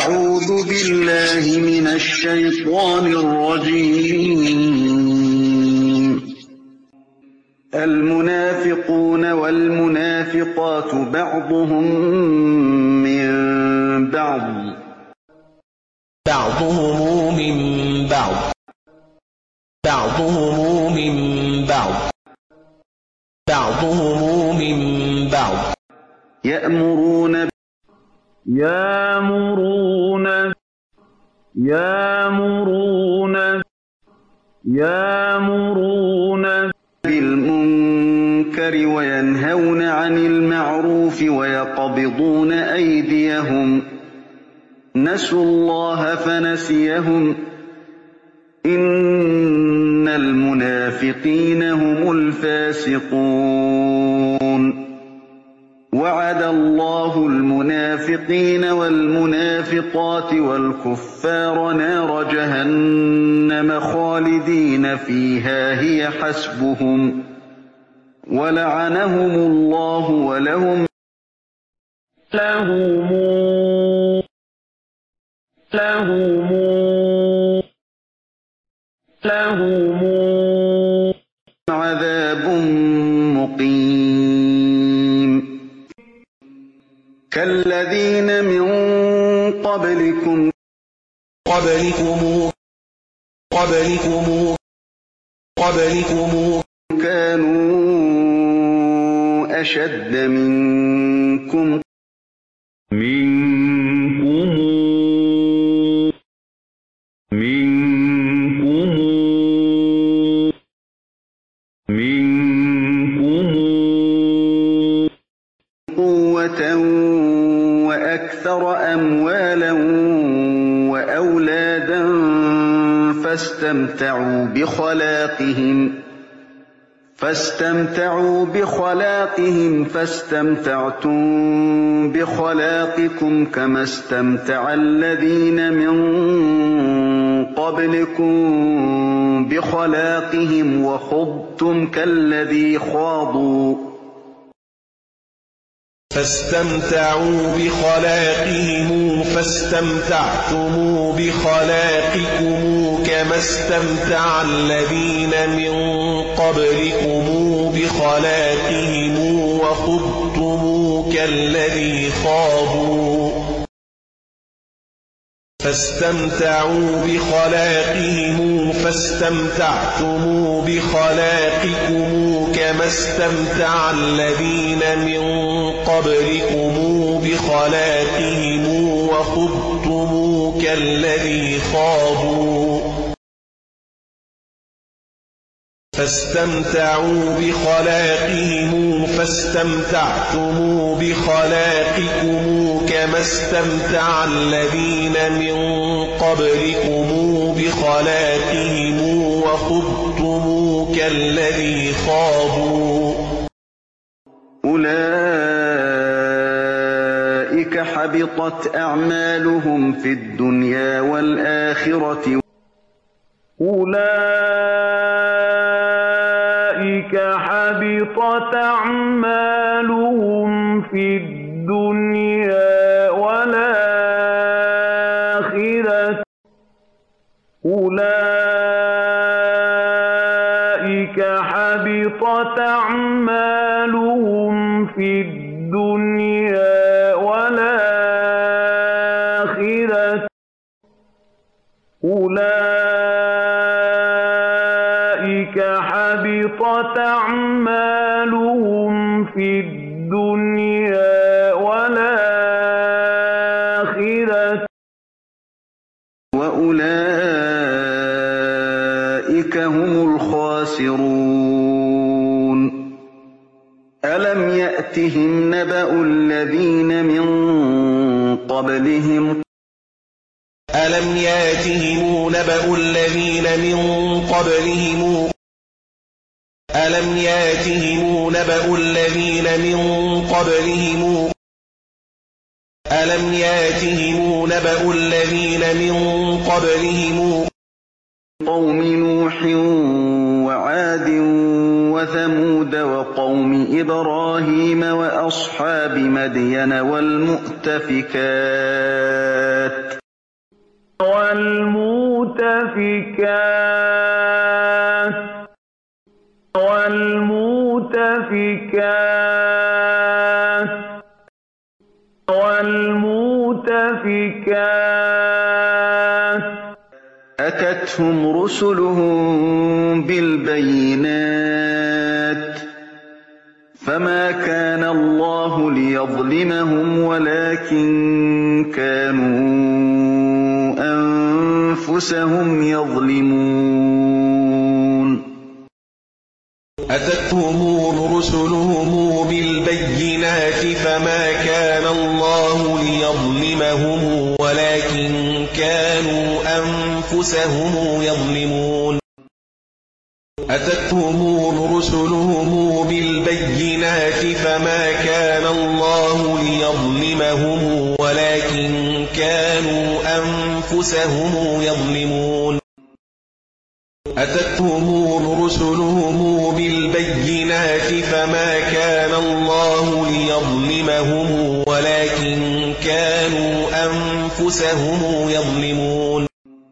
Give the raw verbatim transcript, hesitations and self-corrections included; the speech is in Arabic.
أعوذ بالله من الشيطان الرجيم. المنافقون والمنافقات بعضهم من بعض بعضهم من بعض بعضهم من بعض بعضهم من بعض يأمرون يأمرون يأمرون يأمرون بالمنكر وينهون عن المعروف ويقبضون أيديهم نسوا الله فنسيهم إن المنافقين هم الفاسقون وعد الله المنافقين والمنافقات والكفار نار جهنم خالدين فيها هي حسبهم ولعنهم الله ولهم لهم لهم لهم عذاب مقيم كالذين من قبلكم قبلكم قبلكم قبلكم كانوا أشد منكم منكم منكم منكم قوة وأكثر أموالا وأولادا فاستمتعوا بخلاقهم فاستمتعوا بخلاقهم فاستمتعتم بخلاقكم كما استمتع الذين من قبلكم بخلاقهم وخضتم كالذي خاضوا فاستمتعوا بخلاقهم فاستمتعتم بخلاقكم كما استمتع الذين من قبلكم بخلاقهم وخضتم كالذي خاضوا فاستمتعوا بخلاقهم فاستمتعتم بخلاقكم كما استمتع الذين من قبلكم بخلاقهم وخضتم كالذي خاضوا فاستمتعوا بخلاقهم فاستمتعتم بخلاقكم كما استمتع الذين من قبلكم بخلاقهم وخضتم كالذي خاضوا أولئك حبطت أعمالهم في الدنيا والآخرة أولئك حبطت أعمالهم في الدنيا والآخرة أولئك حبطت أعمالهم في الدنيا والآخرة أولئك حبطت أعمالهم في الدنيا والآخرة وأولئك هم الخاسرون ألم يأتهم نبأ الذين من قبلهم ألم ياتهم نبأ الذين من قبلهم ألم ياتهم نبأ الذين من قبلهم ألم ياتهم نبأ الذين من قبلهم قوم نوح وعاد وثمود وقوم إبراهيم وأصحاب مدين والمؤتفكات والمؤتفكات والمؤتفكات والمؤتفكات أتتهم رسلهم بالبينات فما كان الله ليظلمهم ولكن كانوا أنفسهم يظلمون أتتهم رسلهم بالبينات فما كان الله ليظلمهم ولكن كانوا أنفسهم يظلمون أتتهم رسلهم بالبينات فما كان الله ليظلمهم ولكن كانوا أنفسهم يظلمون أتتهم رسلهم بالبينات فما كان الله ليظلمهم ولكن كانوا أنفسهم يظلمون